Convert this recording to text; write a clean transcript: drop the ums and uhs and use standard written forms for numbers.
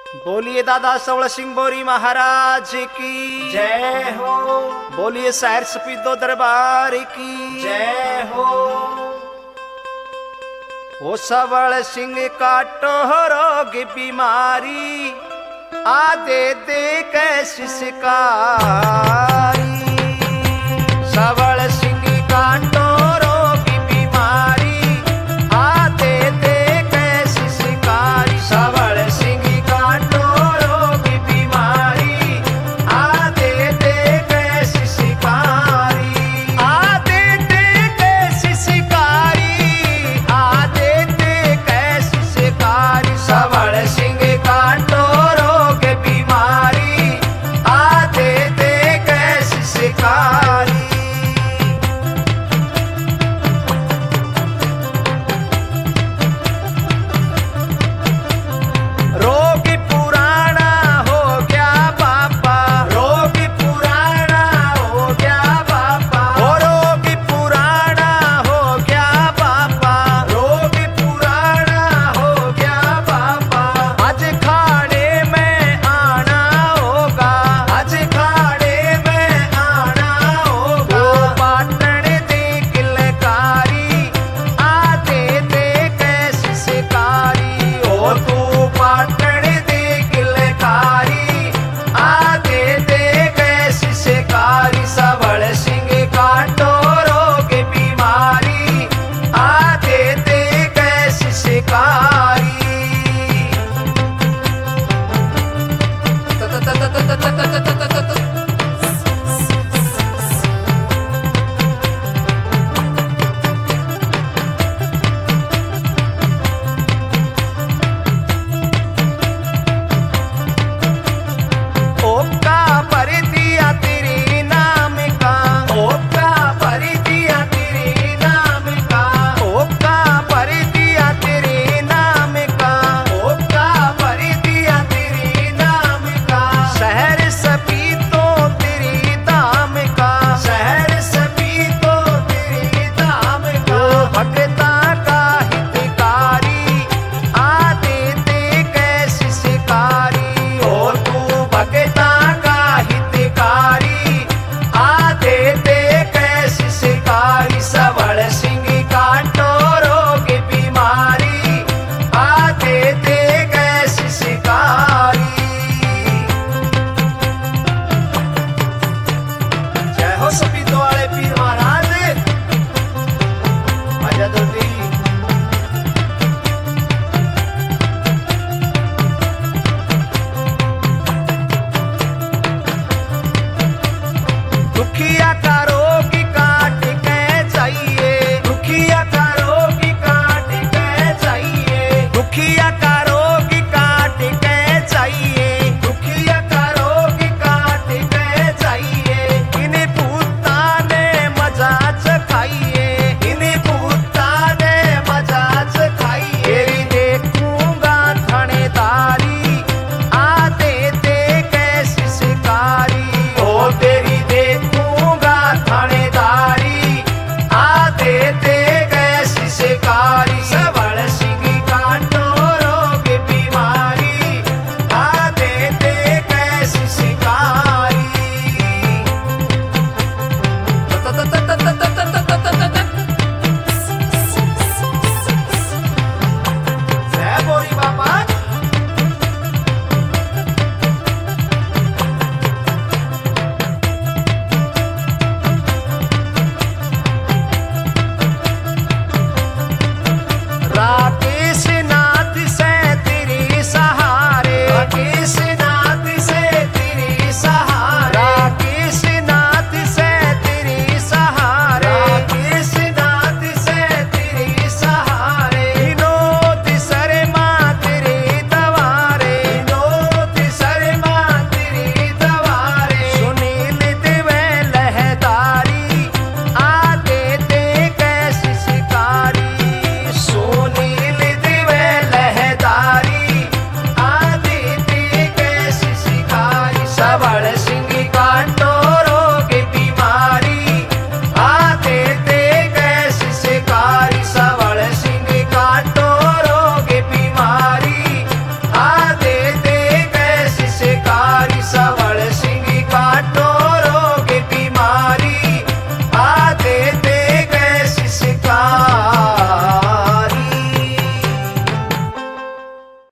बोलिए दादा सवल सिंह बोरी महाराज की जय हो। बोलिए शहर सपीदो दरबार की जय हो। वो सवल सिंह काटो रोग बीमारी आ दे दे कैसी शिकारी। सवल सिंह काटो रोग बीमारी आ दे दे कैसी शिकारी। सवल सिंह काटो रोग बीमारी आ दे दे कैसी शिकारी। आ दे दे कैसी शिकारी। आ दे दे कैसी शिकारी। सवल सिंह काटो रोग बीमारी आ दे दे कैसी शिकारी। रोग पुराना हो गया बापा। रोग पुराना हो गया बापा। ओ रोग पुराना हो गया बापा। रोग पुराना हो गया बापा। आज खाड़े में आना होगा। आज खाड़े में आना होगा। पाटन दी किलकारी आ दे दे कैसी शिकारी। ओ तू पाटन